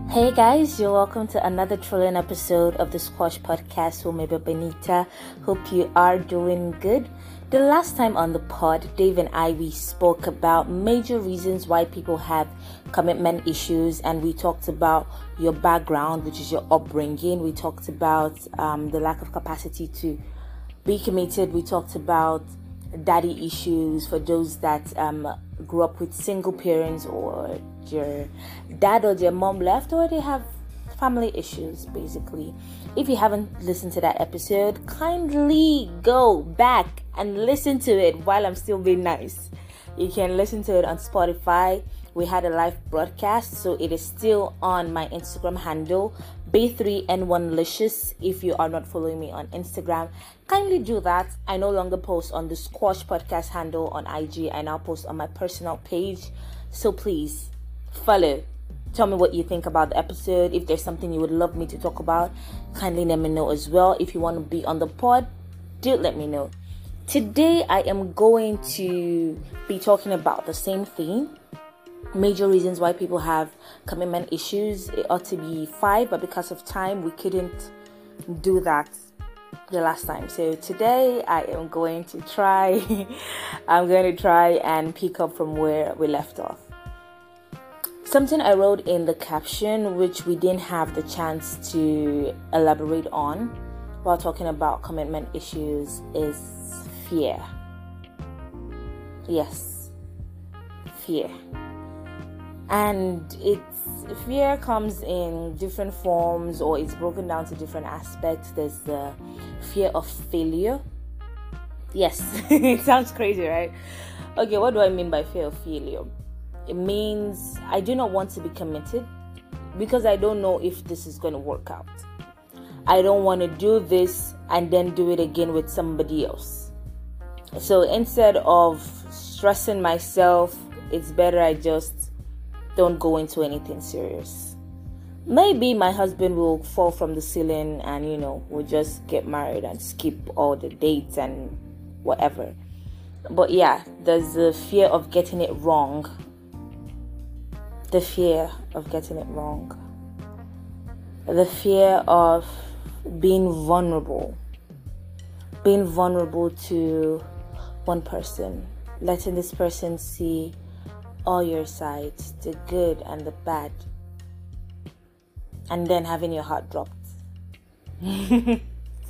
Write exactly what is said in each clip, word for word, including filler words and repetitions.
Hey guys, you're welcome to another thrilling episode of the Squash Podcast with Maybe Benita. Hope you are doing good. The last time on the pod, Dave and I, we spoke about major reasons why people have commitment issues, and we talked about your background, which is your upbringing. We talked about um, the lack of capacity to be committed. We talked about daddy issues for those that um, grew up with single parents, or your dad or your mom left, or they have family issues, basically. If you haven't listened to that episode, kindly go back and listen to it while I'm still being nice. You can listen to it on Spotify. We had a live broadcast, so it is still on my Instagram handle, B three N one Licious. If you are not following me on Instagram, kindly do that. I no longer post on the Squash Podcast handle on I G. I now post on my personal page. So please follow. Tell me what you think about the episode. If there's something you would love me to talk about, kindly let me know as well. If you want to be on the pod, do let me know. Today I am going to be talking about the same thing. Major reasons why people have commitment issues. It ought to be five, but because of time, we couldn't do that the last time. So today I am going to try, I'm going to try and pick up from where we left off. Something I wrote in the caption, which we didn't have the chance to elaborate on while talking about commitment issues, is fear. Yes, fear. And it's fear comes in different forms, or it's broken down to different aspects. There's the fear of failure. Yes, it sounds crazy, right? Okay, what do I mean by fear of failure? It means I do not want to be committed because I don't know if this is going to work out. I don't want to do this and then do it again with somebody else. So instead of stressing myself, it's better I just don't go into anything serious. Maybe my husband will fall from the ceiling and, you know, we'll just get married and skip all the dates and whatever. But yeah, there's the fear of getting it wrong. The fear of getting it wrong. The fear of being vulnerable. Being vulnerable to one person. Letting this person see all your sides, the good and the bad. And then having your heart dropped. It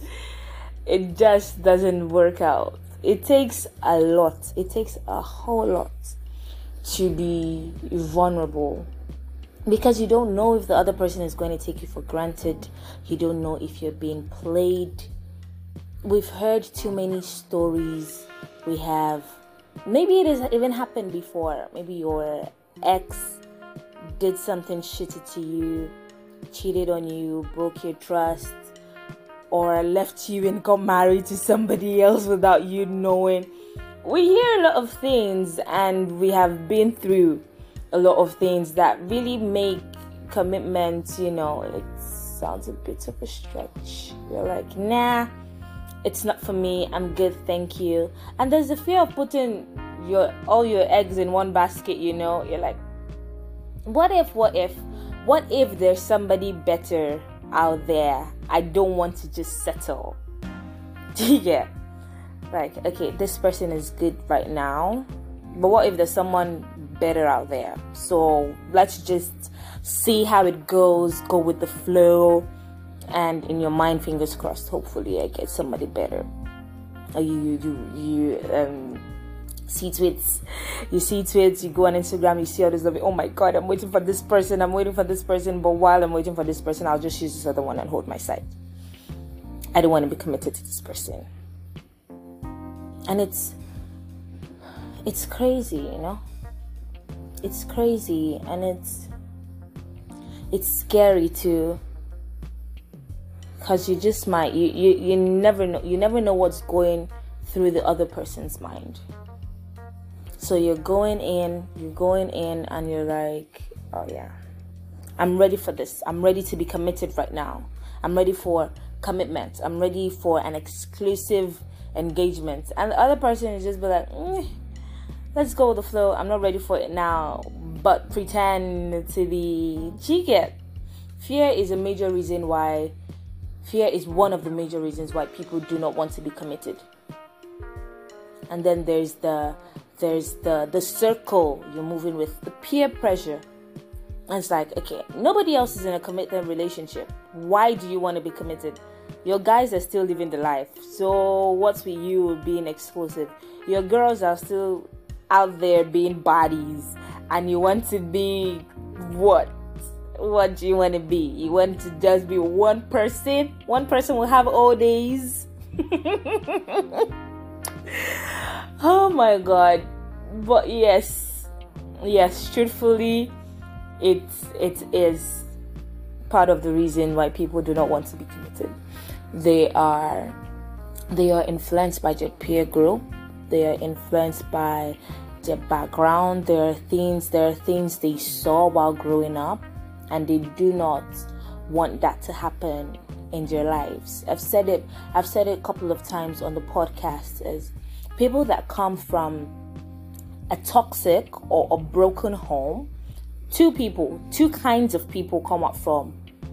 just doesn't work out. It takes a lot. It takes a whole lot to be vulnerable, because you don't know if the other person is going to take you for granted. You don't know if you're being played. We've heard too many stories. We have, maybe it has even happened before. Maybe your ex did something shitty to you, cheated on you, broke your trust, or left you and got married to somebody else without you knowing. We hear a lot of things, and we have been through a lot of things that really make commitment, you know, it sounds a bit of a stretch. You're like, nah, it's not for me. I'm good, thank you. And there's the fear of putting your all your eggs in one basket, you know. You're like, what if, what if, what if there's somebody better out there? I don't want to just settle. Yeah. Like, okay, this person is good right now, but what if there's someone better out there? So let's just see how it goes, go with the flow, and in your mind, fingers crossed, hopefully I get somebody better. Or you, you, you, you um, see tweets, you see tweets, you go on Instagram, you see all this stuff. Oh my God, I'm waiting for this person, I'm waiting for this person, but while I'm waiting for this person, I'll just use this other one and hold my side. I don't want to be committed to this person. And it's it's crazy, you know. It's crazy, and it's it's scary too, because you just might you, you you never know you never know what's going through the other person's mind. So you're going in, you're going in, and you're like, oh yeah, I'm ready for this. I'm ready to be committed right now. I'm ready for commitment. I'm ready for an exclusive engagement, and the other person is just be like, mm, let's go with the flow. I'm not ready for it now, but pretend to be cheeky. Fear is a major reason why, fear is one of the major reasons why people do not want to be committed. And then there's the, there's the, the circle you're moving with, the peer pressure. And it's like, okay, nobody else is in a committed relationship. Why do you want to be committed? Your guys are still living the life. So what's with you being exclusive? Your girls are still out there being bodies. And you want to be what? What do you want to be? You want to just be one person? One person will have all days? Oh my God. But yes, yes, truthfully, it, it is part of the reason why people do not want to be committed. They are, they are influenced by their peer group. They are influenced by their background. There are things, there are things they saw while growing up, and they do not want that to happen in their lives. I've said it, I've said it a couple of times on the podcast, is people that come from a toxic or a broken home, two people, two kinds of people come up from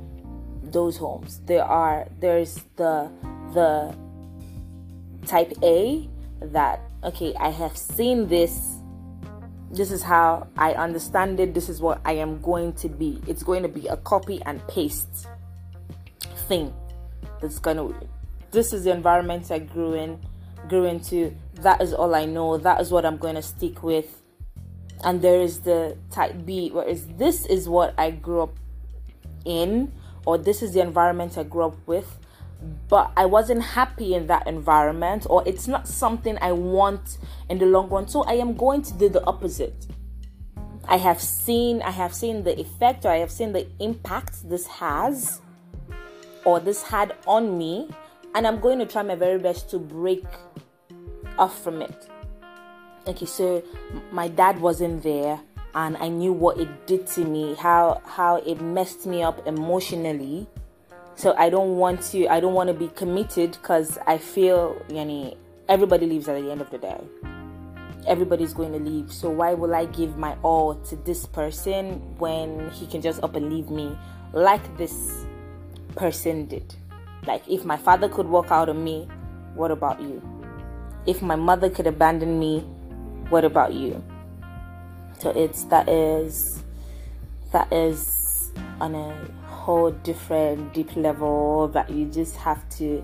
those homes. There are, there's the, the type A that, okay, I have seen this, this is how I understand it, this is what I am going to be. It's going to be a copy and paste thing. That's gonna, this is the environment I grew in, grew into. That is all I know. That is what I'm going to stick with. And there is the type B, whereas this is what I grew up in, or this is the environment I grew up with, but I wasn't happy in that environment, or it's not something I want in the long run, so I am going to do the opposite. I have seen, I have seen the effect, or I have seen the impact this has, or this had on me, and I'm going to try my very best to break off from it. Okay, so my dad wasn't there, and I knew what it did to me, how how it messed me up emotionally. So I don't want to, I don't want to be committed, because I feel, yani, everybody leaves at the end of the day. Everybody's going to leave. So why will I give my all to this person when he can just up and leave me like this person did? Like, if my father could walk out on me, what about you? If my mother could abandon me, what about you? So it's, that is, that is on a whole different deep level that you just have to,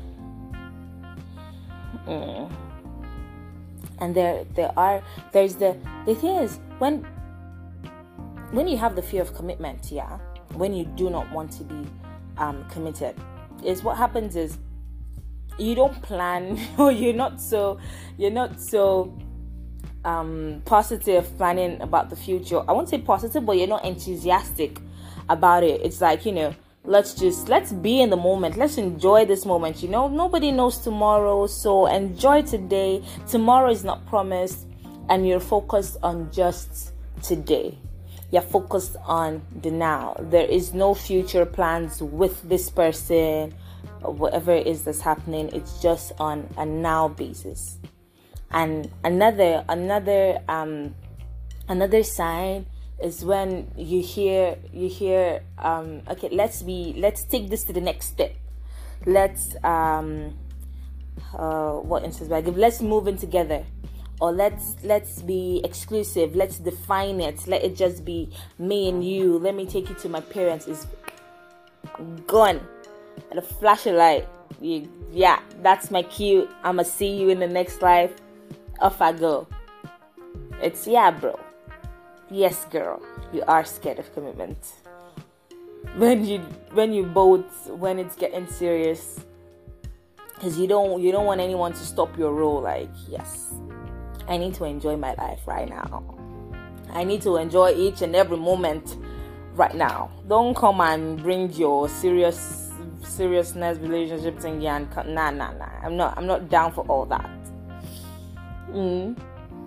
mm. And there, there are, there's the, the thing is, when, when you have the fear of commitment, yeah, when you do not want to be um, committed, is what happens is, you don't plan, or you're not so, you're not so um, positive planning about the future. I won't say positive, but you're not enthusiastic about it. It's like, you know, let's just, let's be in the moment. Let's enjoy this moment. You know, nobody knows tomorrow, so enjoy today. Tomorrow is not promised, and you're focused on just today. You're focused on the now. There is no future plans with this person, whatever it is that's happening. It's just on a now basis. And another another um another sign is when you hear you hear um okay, let's be let's take this to the next step. Let's um uh what instance I give let's move in together, or let's let's be exclusive, let's define it, let it just be me and you, let me take you to my parents. Is gone. And a flash of light, you, yeah, that's my cue. I'ma see you in the next life. Off I go. It's, yeah, bro. Yes, girl. You are scared of commitment. When you, when you both, when it's getting serious, because you don't, you don't want anyone to stop your role. Like, yes, I need to enjoy my life right now. I need to enjoy each and every moment right now. Don't come and bring your serious. seriousness relationship thing and nah nah nah I'm not I'm not down for all that. mm.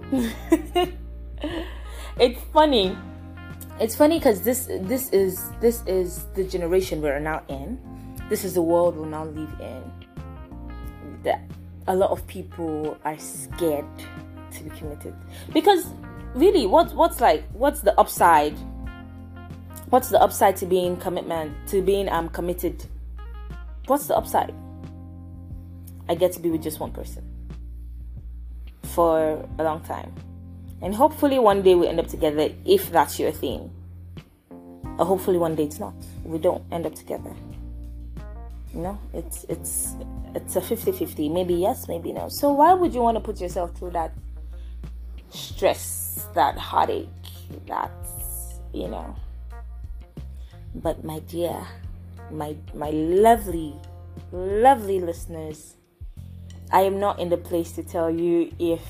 It's funny it's funny because this this is this is the generation we're now in. This is the world we now live in, that a lot of people are scared to be committed, because really what what's like what's the upside What's the upside to being commitment, to being um committed? What's the upside? I get to be with just one person for a long time. And hopefully one day we end up together, if that's your thing. Or hopefully one day it's not. We don't end up together. You know, it's it's it's a fifty-fifty. Maybe yes, maybe no. So why would you want to put yourself through that stress, that heartache, that, you know? But my dear, my my lovely, lovely listeners, I am not in the place to tell you if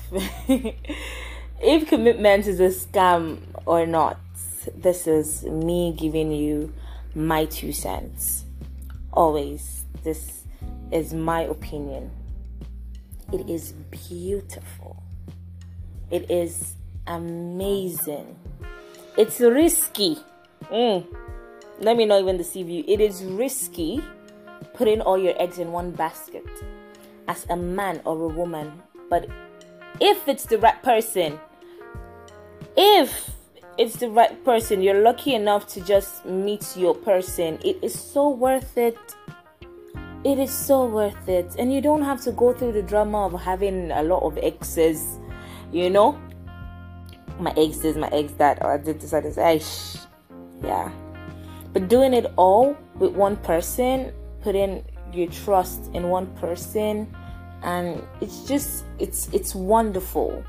if commitment is a scam or not. This is me giving you my two cents. Always, this is my opinion. It is beautiful. It is amazing. It's risky. Mm. Let me not even deceive you. It is risky putting all your eggs in one basket as a man or a woman. But if it's the right person, if it's the right person, you're lucky enough to just meet your person, it is so worth it. It is so worth it. And you don't have to go through the drama of having a lot of exes, you know? My ex this, my ex that, or I did this, I did this. Yeah. But doing it all with one person, putting your trust in one person, and it's just, it's it's wonderful.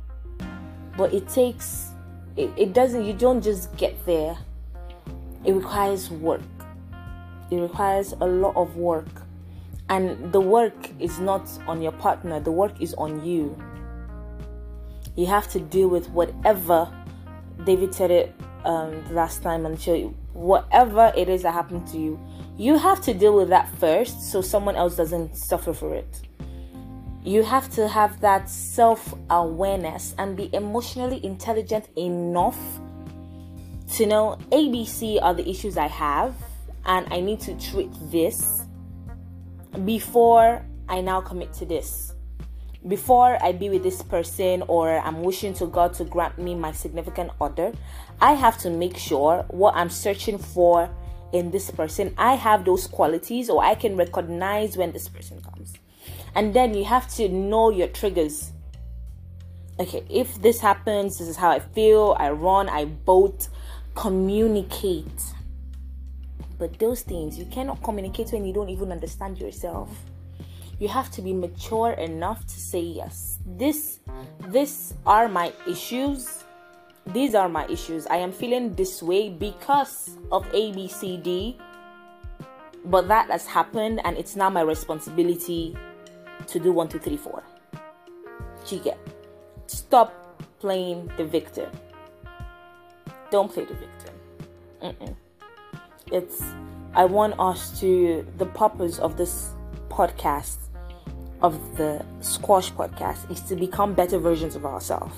But it takes, it, it doesn't, you don't just get there. It requires work. It requires a lot of work. And the work is not on your partner, the work is on you. You have to deal with whatever, David said it um, last time on the show, whatever it is that happened to you, you have to deal with that first so someone else doesn't suffer for it. You have to have that self-awareness and be emotionally intelligent enough to know A B C are the issues I have and I need to treat this before I now commit to this. Before I be with this person or I'm wishing to God to grant me my significant other, I have to make sure what I'm searching for in this person, I have those qualities, or I can recognize when this person comes. And then you have to know your triggers. Okay, if this happens, this is how I feel. I run, I bolt. Communicate. But those things, you cannot communicate when you don't even understand yourself. You have to be mature enough to say, yes, this, these are my issues. These are my issues. I am feeling this way because of A, B, C, D. But that has happened and it's now my responsibility to do one, two, three, four. You get. Stop playing the victim. Don't play the victim. Mm-mm. It's, I want us to, the purpose of this podcast, of the Squash podcast, is to become better versions of ourselves.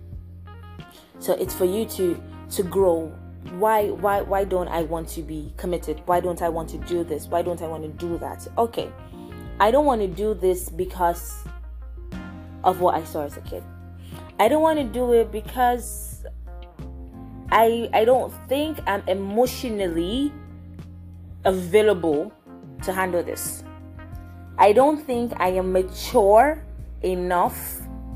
So it's for you to to grow. Why why why don't I want to be committed? Why don't I want to do this? Why don't I want to do that? Okay, I don't want to do this because of what I saw as a kid. I don't want to do it because I I don't think I'm emotionally available to handle this. I don't think I am mature enough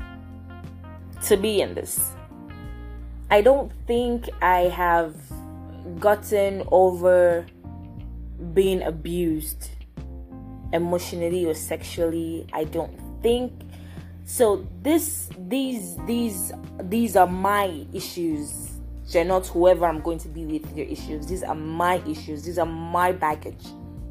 to be in this. I don't think I have gotten over being abused emotionally or sexually. I don't think so. This, these, these, these are my issues. They're not whoever I'm going to be with your issues. These are my issues. These are my baggage.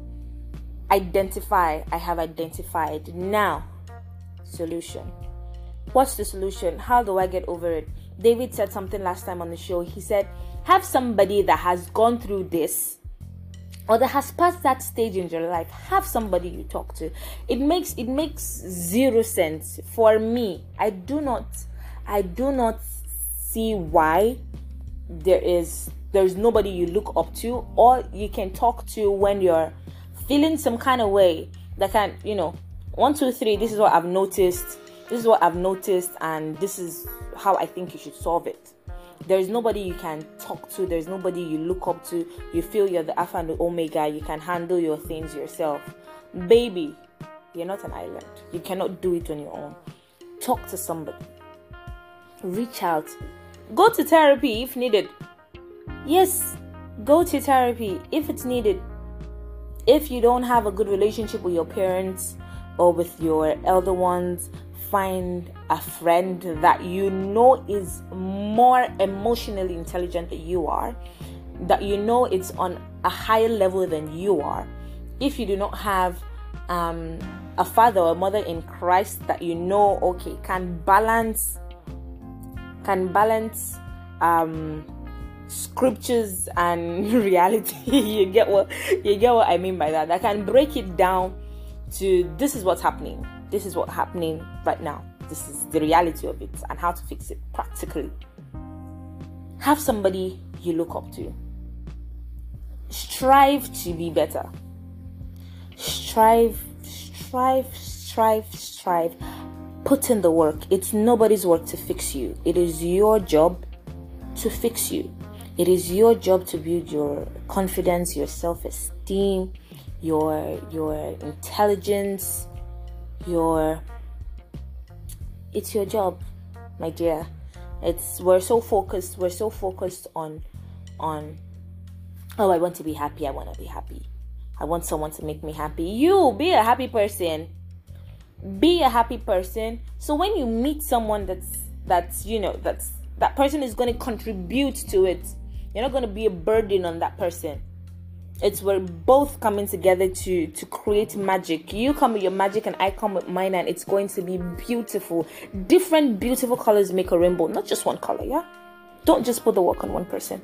Identify. I have identified. Now, solution. What's the solution? How do I get over it? David said something last time on the show. He said, have somebody that has gone through this or that has passed that stage in your life. Have somebody you talk to. It makes it makes zero sense for me. I do not I do not see why there is there's nobody you look up to or you can talk to when you're feeling some kind of way that can, you know, one, two, three, this is what I've noticed. This is what I've noticed and this is how I think you should solve it. There's nobody you can talk to. There's nobody you look up to. You feel you're the alpha and the omega. You can handle your things yourself. Baby, you're not an island. You cannot do it on your own. Talk to somebody. Reach out. Go to therapy if needed. Yes, go to therapy if it's needed. If you don't have a good relationship with your parents or with your elder ones, find a friend that you know is more emotionally intelligent than you are, that you know it's on a higher level than you are. If you do not have um, a father or a mother in Christ that you know, okay, can balance, can balance um, scriptures and reality. you get what you get what I mean by that. That can break it down to this is what's happening. This is what's happening right now. This is the reality of it and how to fix it practically. Have somebody you look up to. Strive to be better. Strive, strive, strive, strive. Put in the work. It's nobody's work to fix you. It is your job to fix you. It is your job to build your confidence, your self-esteem, your your intelligence, your it's your job, my dear. It's we're so focused, we're so focused on on oh, I want to be happy, I want to be happy. I want someone to make me happy. You be a happy person. Be a happy person. So when you meet someone that's that's you know, that's that person is going to contribute to it. You're not going to be a burden on that person. It's we're both coming together to to create magic. You come with your magic and I come with mine, and it's going to be beautiful. Different beautiful colors make a rainbow, not just one color. Yeah, don't just put the work on one person.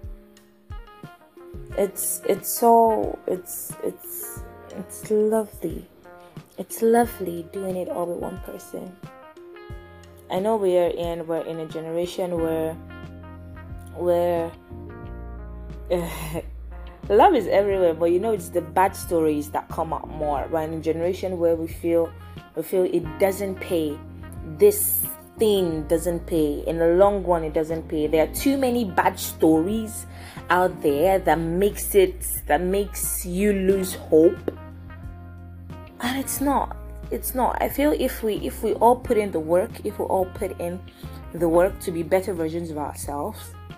It's it's so it's it's it's lovely. It's lovely doing it all with one person. I know we are in we're in a generation where where uh, love is everywhere, but you know it's the bad stories that come out more. We're in a generation where we feel we feel it doesn't pay. This thing doesn't pay. In the long run, it doesn't pay. There are too many bad stories out there that makes it that makes you lose hope. And it's not. It's not. I feel if we if we all put in the work, if we all put in the work to be better versions of ourselves,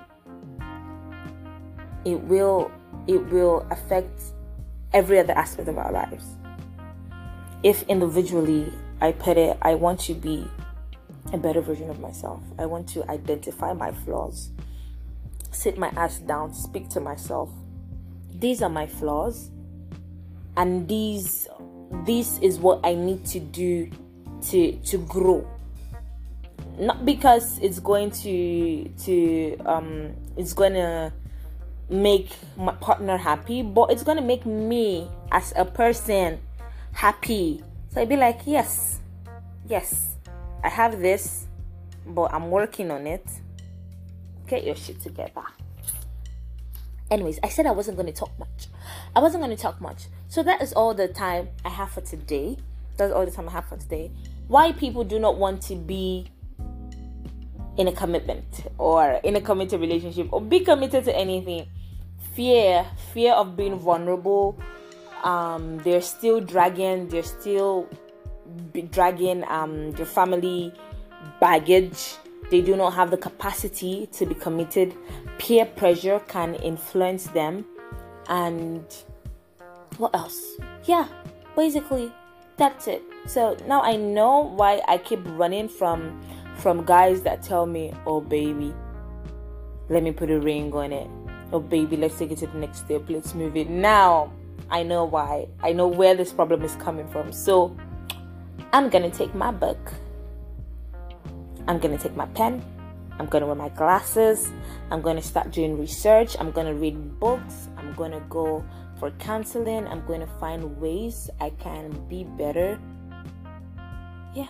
it will it will affect every other aspect of our lives. If individually I put it, I want to be a better version of myself. I want to identify my flaws, sit my ass down, speak to myself. These are my flaws, and these this is what I need to do to to grow. Not because it's going to to um it's gonna make my partner happy, but it's gonna make me as a person happy. So I'd be like, yes, yes, I have this, but I'm working on it. Get your shit together. Anyways, I said I wasn't going to talk much. I wasn't going to talk much. So that is all the time I have for today. That's all the time I have for today. Why people do not want to be in a commitment or in a committed relationship or be committed to anything. Fear. Fear of being vulnerable. Um, they're still dragging. They're still dragging um, their family baggage. They do not have the capacity to be committed. Peer pressure can influence them. And what else? Yeah, basically, that's it. So now I know why I keep running from from guys that tell me, oh baby, let me put a ring on it. Oh baby, let's take it to the next step. Let's move it. Now I know why. I know where this problem is coming from. So I'm gonna take my book. I'm going to take my pen. I'm going to wear my glasses. I'm going to start doing research. I'm going to read books. I'm going to go for counseling. I'm going to find ways I can be better. Yeah.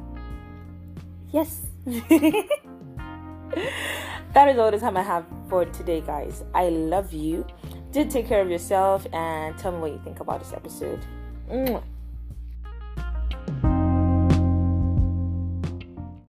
Yes. That is all the time I have for today, guys. I love you. Do take care of yourself and tell me what you think about this episode. Mwah.